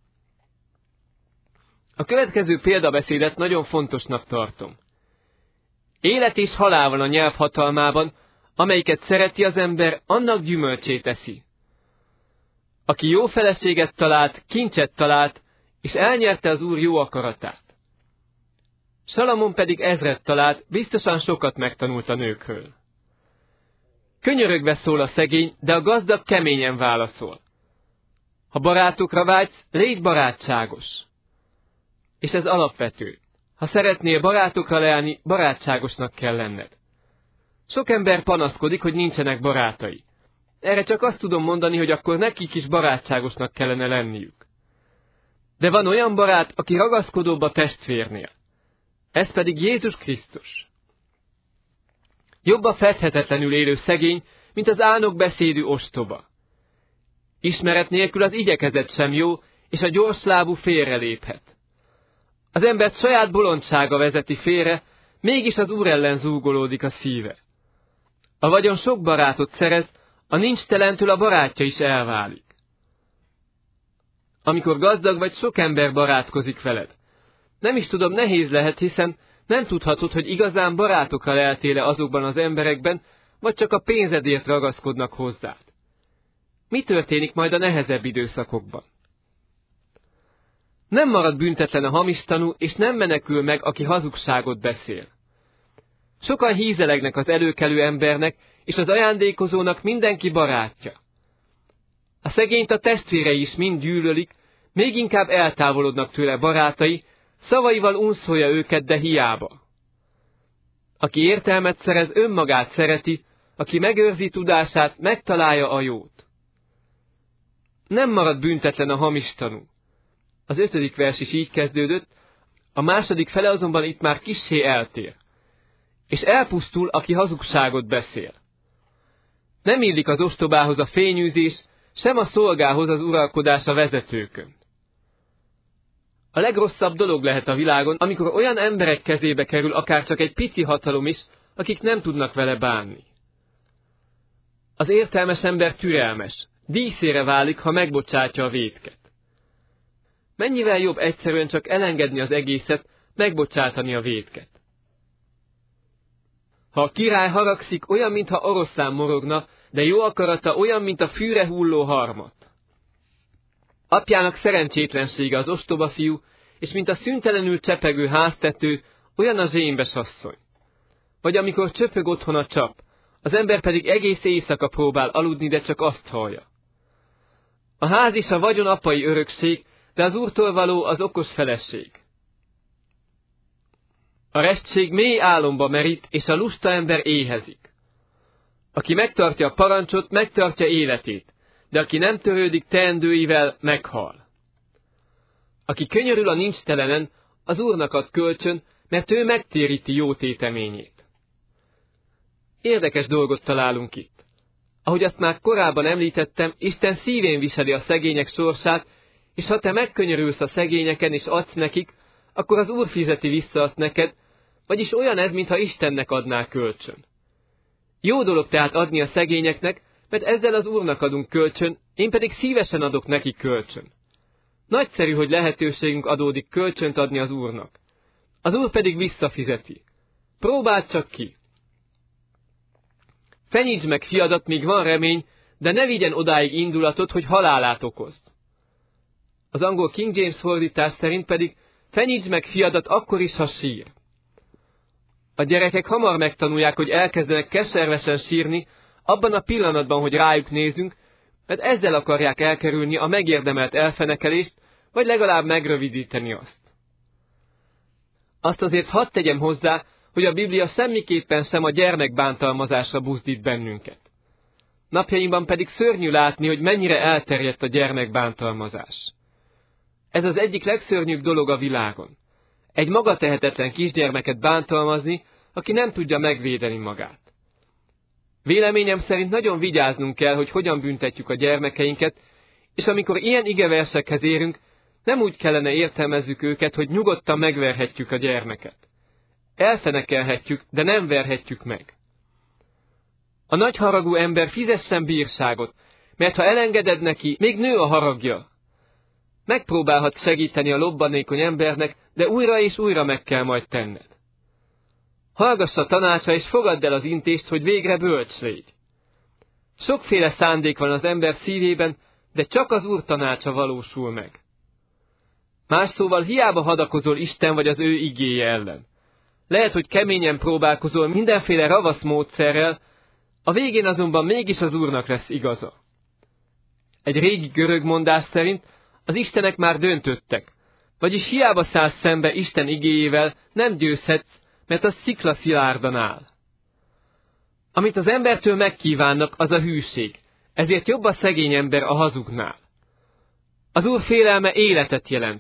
A következő példabeszédet nagyon fontosnak tartom. Élet és halál van a nyelv hatalmában, amelyiket szereti az ember, annak gyümölcsét eszi. Aki jó feleséget talált, kincset talált, és elnyerte az Úr jó akaratát. Salamon pedig ezret talált, biztosan sokat megtanult a nőkről. Könyörögve szól a szegény, de a gazdag keményen válaszol. Ha barátokra vágysz, légy barátságos. És ez alapvető. Ha szeretnél barátokra leállni, barátságosnak kell lenned. Sok ember panaszkodik, hogy nincsenek barátai. Erre csak azt tudom mondani, hogy akkor nekik is barátságosnak kellene lenniük. De van olyan barát, aki ragaszkodóbb a testvérnél. Ez pedig Jézus Krisztus. Jobb a fedhetetlenül élő szegény, mint az álnokbeszédű ostoba. Ismeret nélkül az igyekezet sem jó, és a gyorslábú félreléphet. Az embert saját bolondsága vezeti félre, mégis az Úr ellen zúgolódik a szíve. A vagyon sok barátot szerez, a nincs telentől a barátja is elválik. Amikor gazdag vagy, sok ember barátkozik veled. Nem is tudom, nehéz lehet, hiszen nem tudhatod, hogy igazán barátokra leltél-e azokban az emberekben, vagy csak a pénzedért ragaszkodnak hozzád. Mi történik majd a nehezebb időszakokban? Nem marad büntetlen a hamis tanú, és nem menekül meg, aki hazugságot beszél. Sokan hízelegnek az előkelő embernek, és az ajándékozónak mindenki barátja. A szegényt a testvérei is mind gyűlölik, még inkább eltávolodnak tőle barátai, szavaival unszolja őket, de hiába. Aki értelmet szerez, önmagát szereti, aki megőrzi tudását, megtalálja a jót. Nem marad büntetlen a hamis tanú. Az 5. vers is így kezdődött, a második fele azonban itt már kissé eltér. És elpusztul, aki hazugságot beszél. Nem illik az ostobához a fényűzés, sem a szolgához az uralkodás a vezetőkön. A legrosszabb dolog lehet a világon, amikor olyan emberek kezébe kerül akár csak egy pici hatalom is, akik nem tudnak vele bánni. Az értelmes ember türelmes, díszére válik, ha megbocsátja a vétket. Mennyivel jobb egyszerűen csak elengedni az egészet, megbocsátani a vétket. Ha a király haragszik, olyan, mintha oroszlán morogna, de jó akarata olyan, mint a fűre hulló harmat. Apjának szerencsétlensége az ostoba fiú, és mint a szüntelenül csepegő háztető, olyan a zsémbes asszony. Vagy amikor csöpög otthon a csap, az ember pedig egész éjszaka próbál aludni, de csak azt hallja. A ház is a vagyon apai örökség, de az Úrtól való az okos feleség. A restség mély álomba merít, és a lusta ember éhezik. Aki megtartja a parancsot, megtartja életét, de aki nem törődik teendőivel, meghal. Aki könyörül a nincstelenen, az Úrnak ad kölcsön, mert ő megtéríti jó téteményét. Érdekes dolgot találunk itt. Ahogy azt már korábban említettem, Isten szívén viseli a szegények sorsát, és ha te megkönyörülsz a szegényeken és adsz nekik, akkor az Úr fizeti vissza azt neked, vagyis olyan ez, mintha Istennek adná kölcsön. Jó dolog tehát adni a szegényeknek, mert ezzel az Úrnak adunk kölcsön, én pedig szívesen adok neki kölcsön. Nagyszerű, hogy lehetőségünk adódik kölcsönt adni az Úrnak. Az Úr pedig visszafizeti. Próbáld csak ki! Fenyítsd meg fiadat, míg van remény, de ne vigyen odáig indulatot, hogy halálát okozd. Az angol King James fordítás szerint pedig fenyítsd meg fiadat akkor is, ha sír. A gyerekek hamar megtanulják, hogy elkezdenek keservesen sírni, abban a pillanatban, hogy rájuk nézünk, mert ezzel akarják elkerülni a megérdemelt elfenekelést, vagy legalább megrövidíteni azt. Azt azért hadd tegyem hozzá, hogy a Biblia semmiképpen sem a gyermekbántalmazásra buzdít bennünket. Napjainkban pedig szörnyű látni, hogy mennyire elterjedt a gyermekbántalmazás. Ez az egyik legszörnyűbb dolog a világon. Egy magatehetetlen kisgyermeket bántalmazni, aki nem tudja megvédeni magát. Véleményem szerint nagyon vigyáznunk kell, hogy hogyan büntetjük a gyermekeinket, és amikor ilyen igeversekhez érünk, nem úgy kellene értelmezzük őket, hogy nyugodtan megverhetjük a gyermeket. Elfenekelhetjük, de nem verhetjük meg. A nagyharagú ember fizessen bírságot, mert ha elengeded neki, még nő a haragja. Megpróbálhat segíteni a lobbanékony embernek, de újra és újra meg kell majd tenned. Hallgass a tanácsa, és fogadd el az intést, hogy végre bölcs légy. Sokféle szándék van az ember szívében, de csak az Úr tanácsa valósul meg. Más szóval hiába hadakozol Isten vagy az ő igéje ellen. Lehet, hogy keményen próbálkozol mindenféle ravasz módszerrel, a végén azonban mégis az Úrnak lesz igaza. Egy régi görög mondás szerint az istenek már döntöttek, vagyis hiába szállsz szembe Isten igéjével, nem győzhetsz, mert az szikla szilárdan áll. Amit az embertől megkívánnak, az a hűség, ezért jobb a szegény ember a hazugnál. Az Úr félelme életet jelent,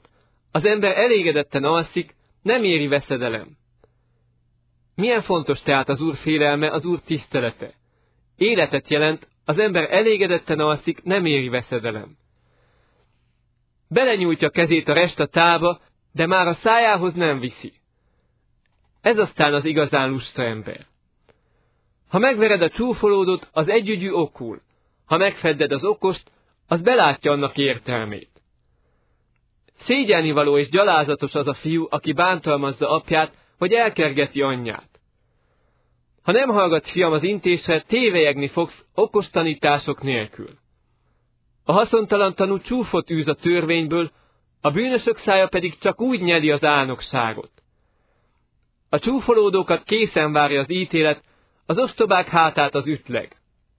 Az ember elégedetten alszik, nem éri veszedelem. Milyen fontos tehát az Úr félelme, az Úr tisztelete. Életet jelent, az ember elégedetten alszik, nem éri veszedelem. Belenyújtja kezét a rest a tálba, de már a szájához nem viszi. Ez aztán az igazán lusta ember. Ha megvered a csúfolódot, az együgyű okul. Ha megfedded az okost, az belátja annak értelmét. Szégyelnivaló és gyalázatos az a fiú, aki bántalmazza apját, vagy elkergeti anyját. Ha nem hallgatsz, fiam, az intésre, tévelyegni fogsz okos tanítások nélkül. A haszontalan tanú csúfot űz a törvényből, a bűnösök szája pedig csak úgy nyeli az álnokságot. A csúfolódókat készen várja az ítélet, az ostobák hátát az ütleg.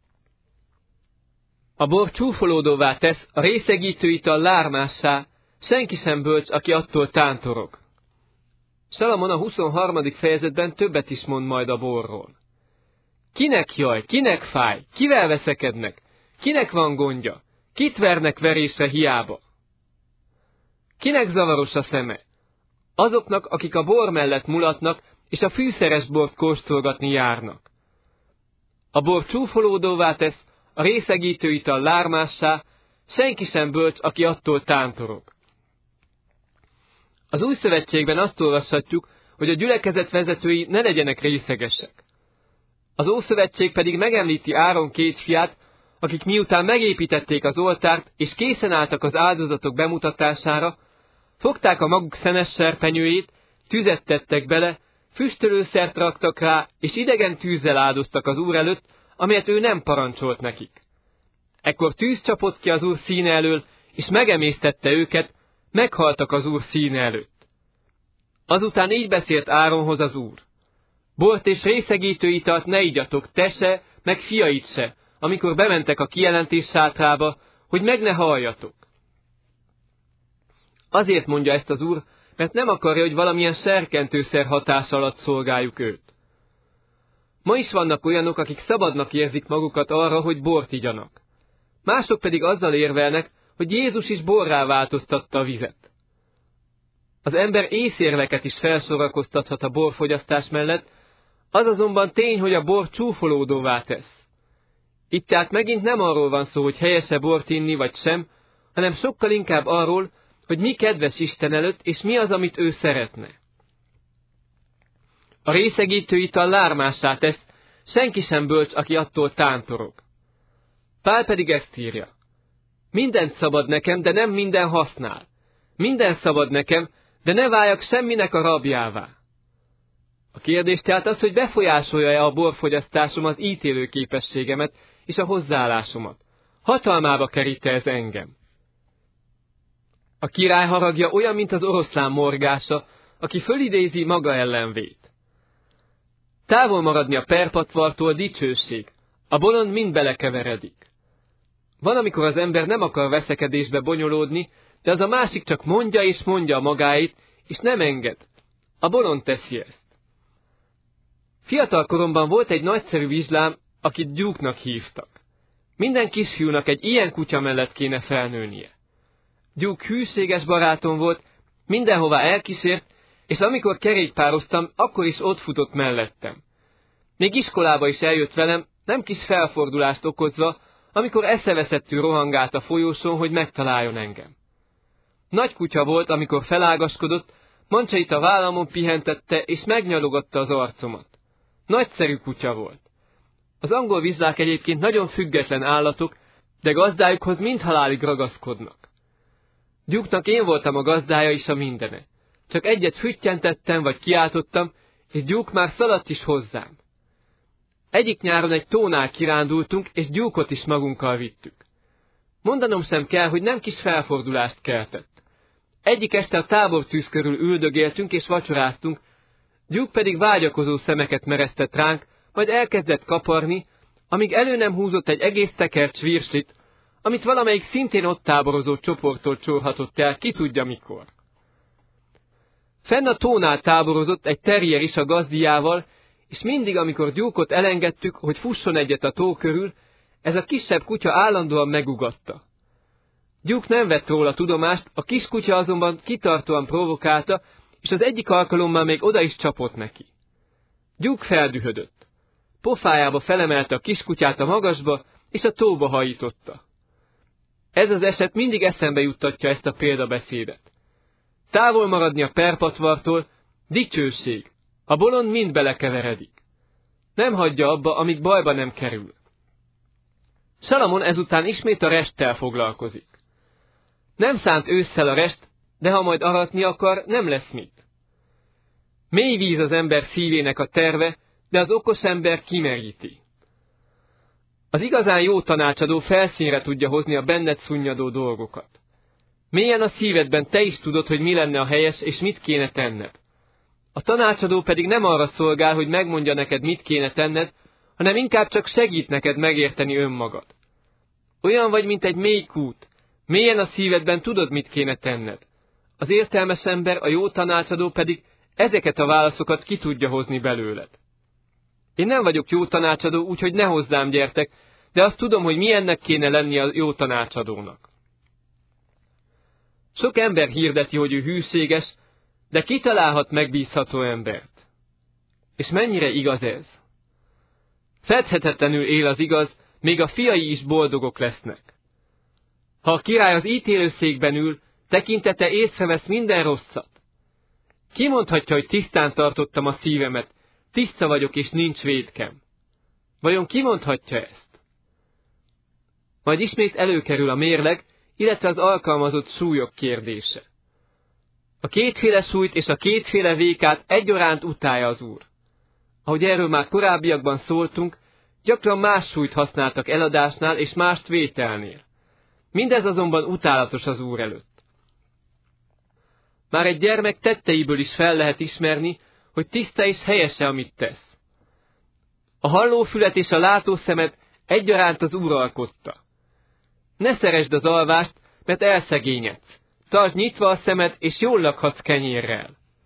A bor csúfolódóvá tesz, a részegítő ital lármássá, senki sem bölcs, aki attól tántorog. Salamon a 23. fejezetben többet is mond majd a borról. Kinek jaj, kinek fáj, kivel veszekednek, kinek van gondja, kit vernek verésre hiába? Kinek zavaros a szeme? Azoknak, akik a bor mellett mulatnak, és a fűszeres bort kóstolgatni járnak. A bor csúfolódóvá tesz, a részegítő ital lármássá, senki sem bölcs, aki attól tántorog. Az Új Szövetségben azt olvashatjuk, hogy a gyülekezet vezetői ne legyenek részegesek. Az Ószövetség pedig megemlíti Áron 2 fiát, akik miután megépítették az oltárt, és készen álltak az áldozatok bemutatására, fogták a maguk szenes serpenyőjét, tüzet tettek bele, füstölőszert raktak rá, és idegen tűzzel áldoztak az Úr előtt, amelyet ő nem parancsolt nekik. Ekkor tűz csapott ki az Úr színe elől, és megemésztette őket, meghaltak az Úr színe előtt. Azután így beszélt Áronhoz az Úr. Bort és részegítő italt ne igyatok, te se, meg fiait se, amikor bementek a kijelentés sátrába, hogy meg ne halljatok. Azért mondja ezt az Úr, mert nem akarja, hogy valamilyen serkentőszer hatás alatt szolgáljuk őt. Ma is vannak olyanok, akik szabadnak érzik magukat arra, hogy bort igyanak. Mások pedig azzal érvelnek, hogy Jézus is borrá változtatta a vizet. Az ember észérveket is felsorakoztathat a borfogyasztás mellett, az azonban tény, hogy a bor csúfolódóvá tesz. Itt tehát megint nem arról van szó, hogy helyese bort inni vagy sem, hanem sokkal inkább arról, hogy mi kedves Isten előtt, és mi az, amit ő szeretne. A részegítő ital lármássá tesz, senki sem bölcs, aki attól tántorog. Pál pedig ezt írja. Mindent szabad nekem, de nem minden használ. Minden szabad nekem, de ne váljak semminek a rabjává. A kérdés tehát az, hogy befolyásolja-e a borfogyasztásom az ítélő képességemet és a hozzáállásomat. Hatalmába kerít ez engem. A király haragja olyan, mint az oroszlán morgása, aki fölidézi maga ellenvét. Távol maradni a perpatvartól dicsőség, a bolond mind belekeveredik. Van, amikor az ember nem akar veszekedésbe bonyolódni, de az a másik csak mondja és mondja a magáit, és nem enged. A bolond teszi ezt. Fiatal koromban volt egy nagyszerű vizslám, akit Duke-nak hívtak. Minden kisfiúnak egy ilyen kutya mellett kéne felnőnie. Duke hűséges barátom volt, mindenhová elkísért, és amikor kerékpároztam, akkor is ott futott mellettem. Még iskolába is eljött velem, nem kis felfordulást okozva, amikor eszeveszettül rohangált a folyóson, hogy megtaláljon engem. Nagy kutya volt, amikor felágaskodott, mancsait a vállamon pihentette, és megnyalogatta az arcomat. Nagyszerű kutya volt. Az angol vizslák egyébként nagyon független állatok, de gazdájukhoz mindhalálig ragaszkodnak. Duke-nak én voltam a gazdája is a mindene. Csak egyet füttyentettem vagy kiáltottam, és Duke már szaladt is hozzám. Egyik nyáron egy tónál kirándultunk, és Duke-ot is magunkkal vittük. Mondanom sem kell, hogy nem kis felfordulást keltett. Egyik este a tábortűz körül üldögéltünk és vacsoráztunk, Duke pedig vágyakozó szemeket meresztett ránk, majd elkezdett kaparni, amíg elő nem húzott egy egész tekercs virslit, amit valamelyik szintén ott táborozó csoporttól csorhatott el, ki tudja mikor. Fenn a tónál táborozott egy terrier is a gazdiával, és mindig, amikor Duke-ot elengedtük, hogy fusson egyet a tó körül, ez a kisebb kutya állandóan megugatta. Duke nem vett róla tudomást, a kiskutya azonban kitartóan provokálta, és az egyik alkalommal még oda is csapott neki. Duke feldühödött. Pofájába felemelte a kiskutyát a magasba, és a tóba hajította. Ez az eset mindig eszembe juttatja ezt a példabeszédet. Távol maradni a perpatvartól, dicsőség, a bolond mind belekeveredik. Nem hagyja abba, amíg bajba nem kerül. Salamon ezután ismét a resttel foglalkozik. Nem szánt ősszel a rest, de ha majd aratni akar, nem lesz mit. Mély víz az ember szívének a terve, de az okos ember kimeríti. Az igazán jó tanácsadó felszínre tudja hozni a benned szunnyadó dolgokat. Mélyen a szívedben te is tudod, hogy mi lenne a helyes, és mit kéne tenned. A tanácsadó pedig nem arra szolgál, hogy megmondja neked, mit kéne tenned, hanem inkább csak segít neked megérteni önmagad. Olyan vagy, mint egy mély kút. Mélyen a szívedben tudod, mit kéne tenned. Az értelmes ember, a jó tanácsadó pedig ezeket a válaszokat ki tudja hozni belőled. Én nem vagyok jó tanácsadó, úgyhogy ne hozzám gyertek, de azt tudom, hogy milyennek kéne lenni a jó tanácsadónak. Sok ember hirdeti, hogy ő hűséges, de ki találhat megbízható embert? És mennyire igaz ez? Fedhetetlenül él az igaz, még a fiai is boldogok lesznek. Ha a király az ítélőszékben ül, tekintete észrevesz minden rosszat. Ki mondhatja, hogy tisztán tartottam a szívemet, tiszta vagyok és nincs vétkem? Vajon ki mondhatja ezt? Majd ismét előkerül a mérleg, illetve az alkalmazott súlyok kérdése. A kétféle súlyt és a kétféle vékát egyaránt utálja az Úr. Ahogy erről már korábbiakban szóltunk, gyakran más súlyt használtak eladásnál és mást vételnél. Mindez azonban utálatos az Úr előtt. Már egy gyermek tetteiből is fel lehet ismerni, hogy tiszta és helyese, amit tesz. A hallófület és a látószemet egyaránt az Úr alkotta. Ne szeresd az alvást, mert elszegényedsz. Tartsd nyitva a szemed, és jól lakhatsz kenyérrel.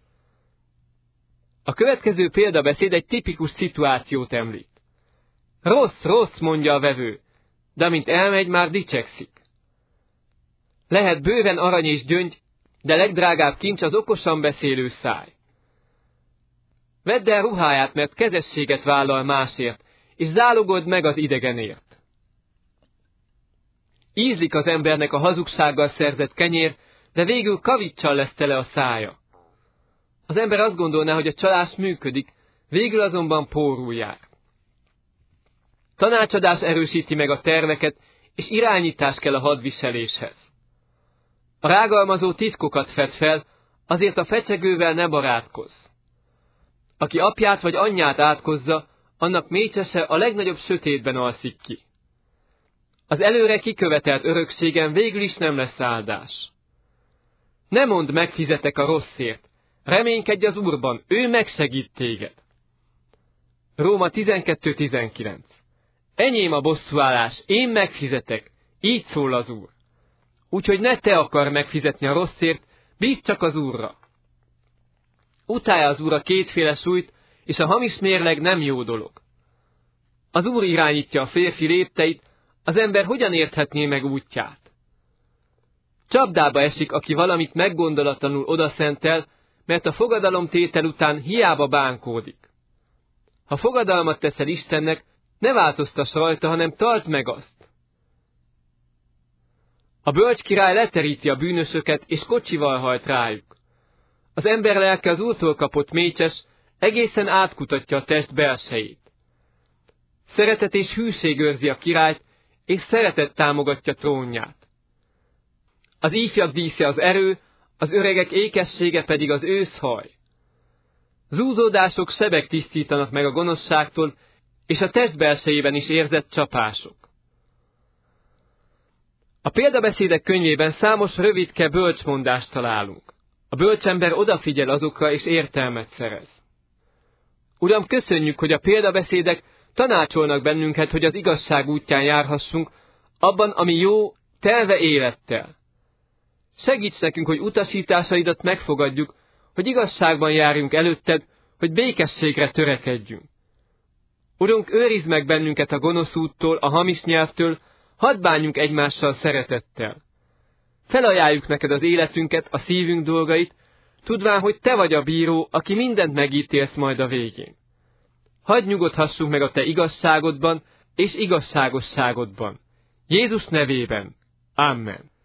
A következő példabeszéd egy tipikus szituációt említ. Rossz, rossz, mondja a vevő, de amint elmegy, már dicsekszik. Lehet bőven arany és gyöngy, de legdrágább kincs az okosan beszélő száj. Vedd el ruháját, mert kezességet vállal másért, és zálogold meg az idegenért. Ízlik az embernek a hazugsággal szerzett kenyér, de végül kaviccsal lesz tele a szája. Az ember azt gondolná, hogy a csalás működik, végül azonban pórul jár. Tanácsadás erősíti meg a terveket, és irányítás kell a hadviseléshez. A rágalmazó titkokat fed fel, azért a fecsegővel ne barátkozz. Aki apját vagy anyját átkozza, annak mécsese a legnagyobb sötétben alszik ki. Az előre kikövetelt örökségen végül is nem lesz áldás. Ne mondd, megfizetek a rosszért, reménykedj az Úrban, ő megsegít téged. Róma 12:19. Enyém a bosszúállás, én megfizetek, így szól az Úr. Úgyhogy ne te akar megfizetni a rosszért, bízd csak az Úrra. Utálja az Úr a kétféle súlyt, és a hamis mérleg nem jó dolog. Az Úr irányítja a férfi lépteit, az ember hogyan érthetné meg útját? Csapdába esik, aki valamit meggondolatlanul odaszentel, mert a fogadalomtétel után hiába bánkódik. Ha fogadalmat teszel Istennek, ne változtass rajta, hanem tartsd meg azt. A bölcs király leteríti a bűnösöket, és kocsival hajt rájuk. Az ember lelke az Úrtól kapott mécses, egészen átkutatja a test belsejét. Szeretet és hűség őrzi a királyt, és szeretet támogatja trónját. Az ifjak dísze az erő, az öregek ékessége pedig az őszhaj. Zúzódások sebek tisztítanak meg a gonoszságtól, és a test belsejében is érzett csapások. A példabeszédek könyvében számos rövidke bölcsmondást találunk. A bölcsember odafigyel azokra, és értelmet szerez. Uram, köszönjük, hogy a példabeszédek tanácsolnak bennünket, hogy az igazság útján járhassunk, abban, ami jó, telve élettel. Segíts nekünk, hogy utasításaidat megfogadjuk, hogy igazságban járjunk előtted, hogy békességre törekedjünk. Urunk, őrizd meg bennünket a gonosz úttól, a hamis nyelvtől, hadd bánjunk egymással szeretettel. Felajánljuk neked az életünket, a szívünk dolgait, tudván, hogy te vagy a bíró, aki mindent megítélsz majd a végén. Hadd nyugodhassunk meg a te igazságodban és igazságosságodban. Jézus nevében. Amen.